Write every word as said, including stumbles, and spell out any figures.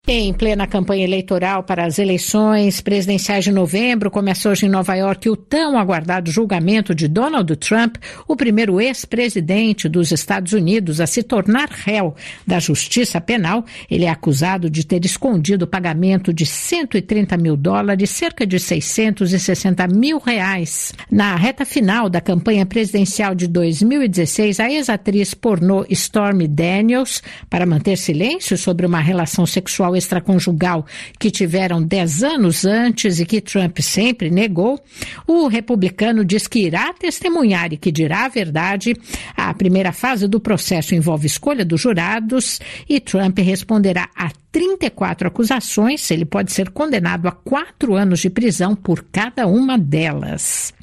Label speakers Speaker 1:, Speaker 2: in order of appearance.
Speaker 1: Em plena campanha eleitoral para as eleições presidenciais de novembro, começa hoje em Nova York o tão aguardado julgamento de Donald Trump, o primeiro ex-presidente dos Estados Unidos a se tornar réu da Justiça Penal. Ele é acusado de ter escondido o pagamento de cento e trinta mil dólares, cerca de seiscentos e sessenta mil reais. Na reta final da campanha presidencial de dois mil e dezesseis, a ex-atriz pornô Stormy Daniels, para manter silêncio sobre uma relação sexual extraconjugal que tiveram dez anos antes e que Trump sempre negou, o republicano diz que irá testemunhar e que dirá a verdade. A primeira fase do processo envolve escolha dos jurados e Trump responderá a trinta e quatro acusações. Ele pode ser condenado a quatro anos de prisão por cada uma delas.